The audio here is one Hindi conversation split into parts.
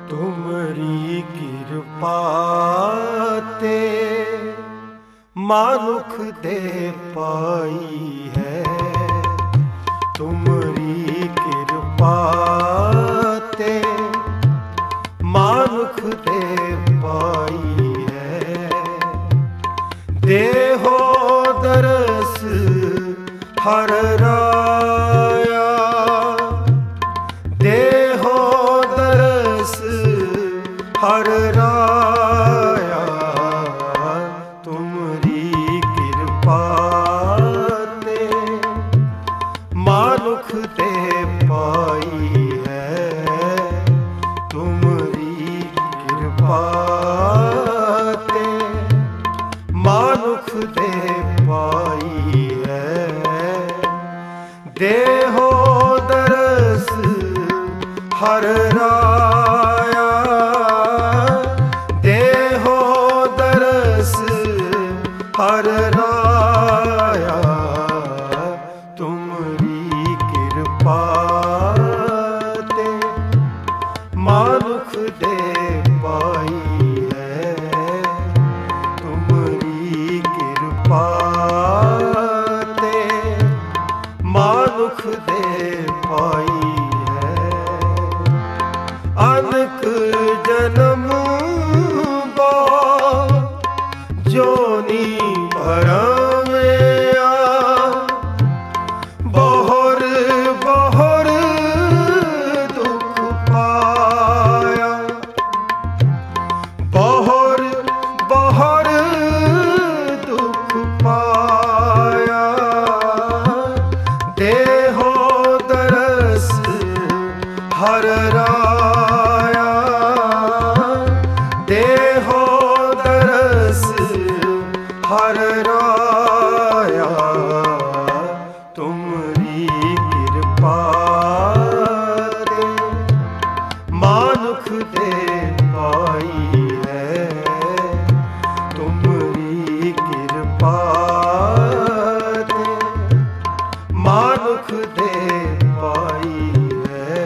तुमरी कृपा ते मानुख दे पाई है। तुमरी कृपा ते मानुख दे पाई है। देहो दरस हर राया, देहो दरस हर राया। तुमरी कृपा ते मानुख दे पाई है। तुमरी कृपा ते मानुख दे पाई है। देहो दरस हर राया, देहो दरस हर राया। तुमरी कृपा ते मानुख दे पाई है। तुमरी कृपा ते मानुख दे पाई है। अनक जन्म बो जोनी भरमिया, बहुर बहुर दुख पाया। बहुर बहुर दुख पाया। देहो दरस हर राया, देहो दरस हर राया। तुमरी कृपा ते मानुख दे पाई है। तुमरी कृपा ते मानुख दे पाई है।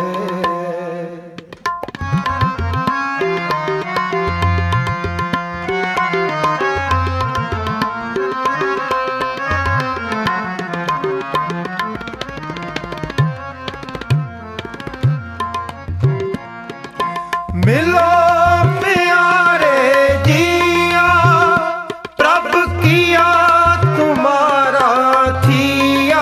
मिलो प्यारे जिया, प्रभ किया तुम्हारा थिया।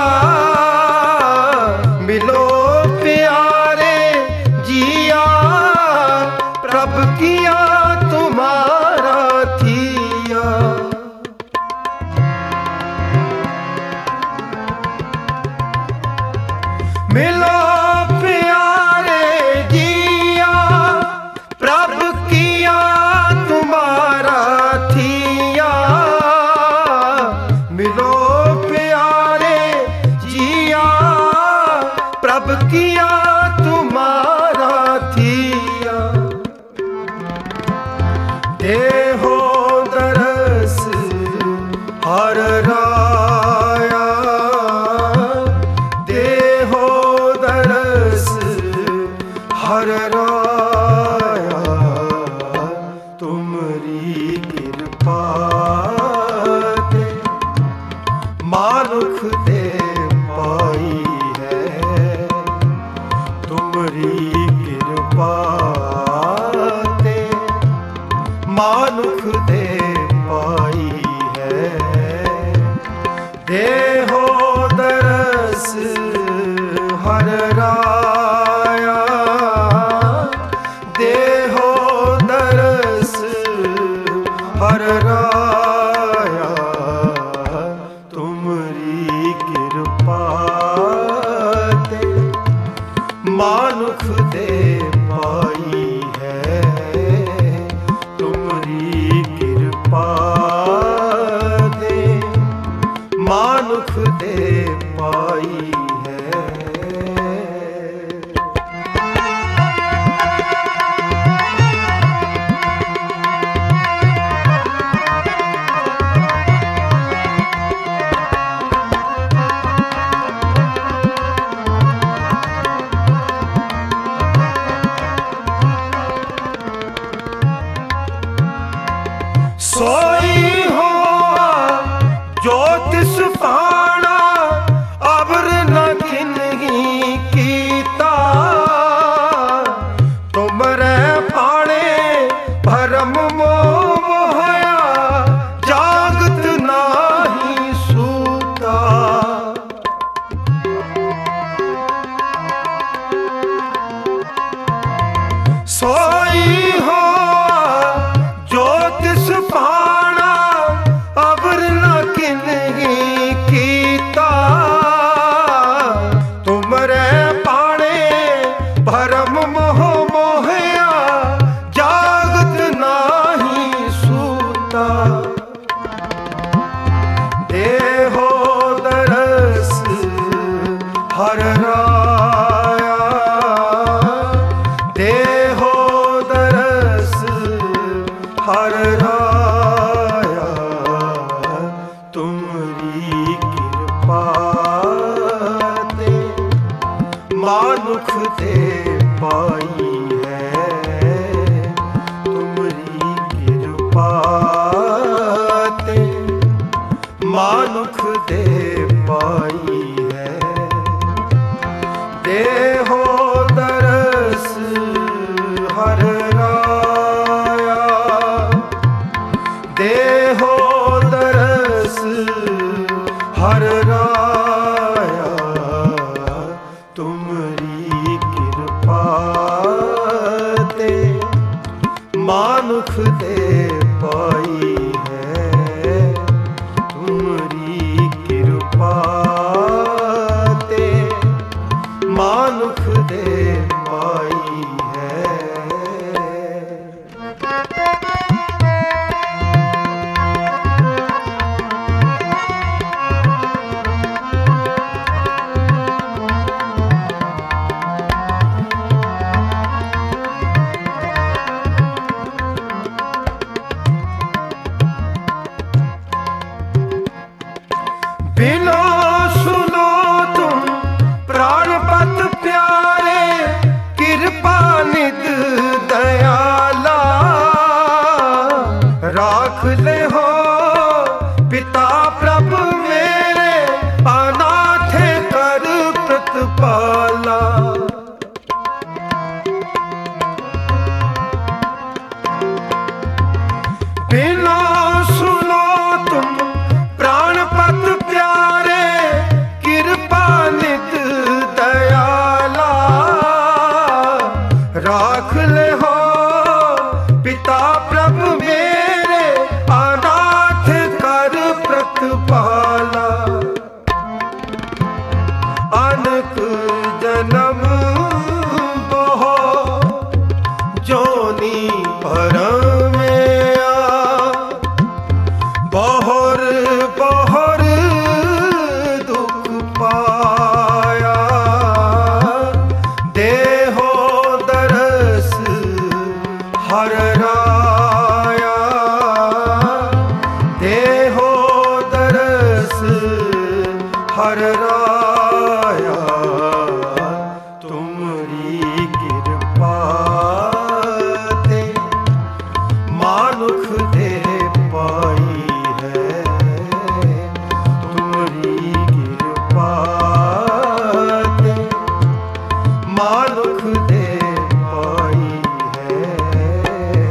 मिलो प्यारे जिया, प्रभ किया तुम्हारा थिया। मिलो प्यारे जिया, प्रभ किया तुम्हारा थिया। मिलो प्यारे जिया, प्रभ किया तुम्हारा थिया। देहो दरस हर राया, देहो दरस हर राया। तुमरी कृपा ते मानुख दे पाई है। तुमरी कृपा ते मानुख दे पाई है। देहो दरस हर राया, देहो दरस हर राया। तुमरी कृपा ते मानुख दे पाई है। तुमरी कृपा ते मानुख दे पाई है। भरम मोह मोहया जागत नाही सूता। देहो दरस हर राया, देहो दरस हर राया। तुमरी कृपा ते मानुख दे पाई है। तुमरी कृपा ते मानुख दे पाई है। देहो दरस हर राया, देहो दरस हर राया। तुमरी कृपा ते मानुख दे पाई है। तुमरी कृपा ते मानुख दे पाई है। बिनो सुनो तुम प्राणपत प्यारे, कृपा निध दयाला। राख ले हो पिता प्रभु मेरे, अनाथ कर प्रतिपाला। बिनो सुनो तुम प्राणपत प्यारे, कृपा निध दयाला। राख ले हो पिता प्रभु मेरे, अनाथ कर प्रतिपाला। अनक जन्म बहो जोनी भरम में आ, बहुर बहुर दुख पाया। देहो दरस हर राया, देहो दरस हर राया। तुमरी कृपा ते मानुख दे पाई है। तुमरी कृपा ते मानुख दे पाई है।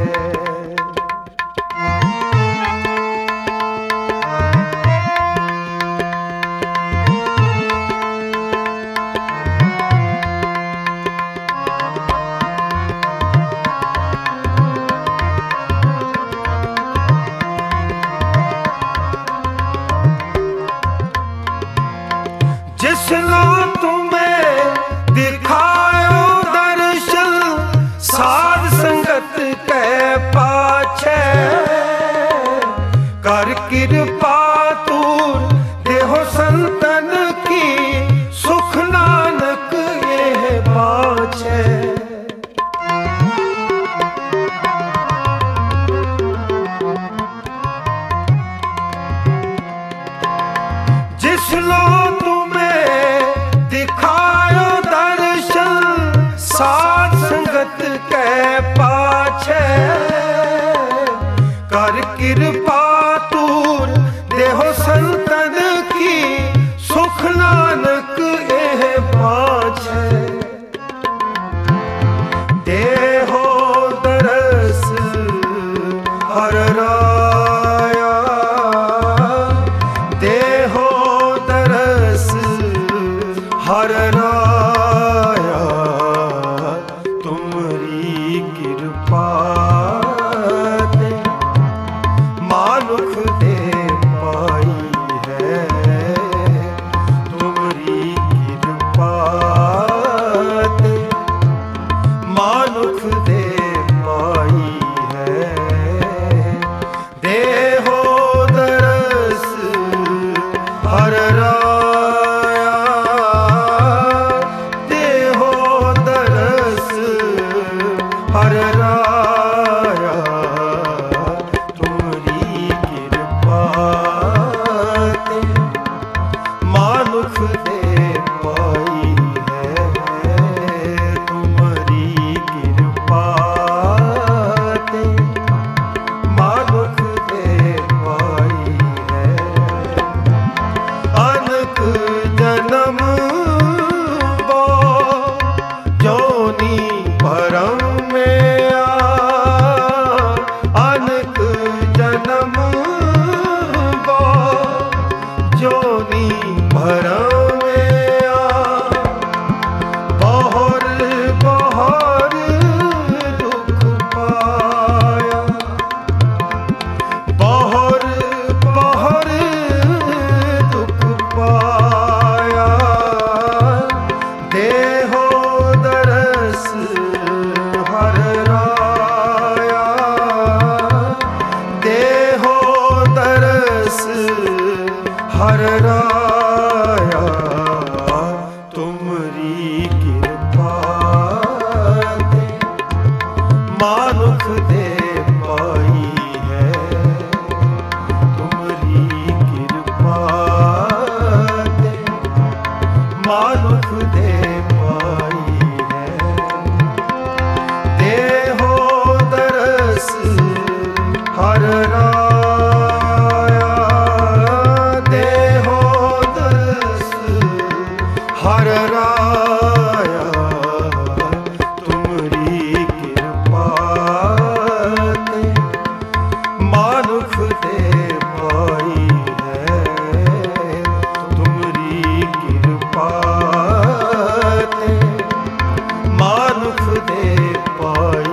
जिसनो तुम्हें दिखायो दर्शन, साध संगत के पाछे। कर कृपा तूर देहो संतन की, सुख नानक ये पाछे। जिसनो तुम्हें दिखायो दर्शन, साध संगत के पाछे। कर कृपा तूर देहो संतन की, सुख नानक एह पाछे। जोनी भरम में अनक जन्म गो, जोनी भरम में बहुर बहुर दुख पाया, बहुर बहुर दुख पाया। देहो दरस हर राया, देहो दरस हर राया। तुमरी कृपा ते मानुख दे पाई है, तुमरी कृपा ते मानुख दे पाई है। देहो दरस हर राया, देहो दरस हर राया। तुमरी कृपा ते मानुख दे पाई है, तुमरी कृपा ते मानुख दे पाई।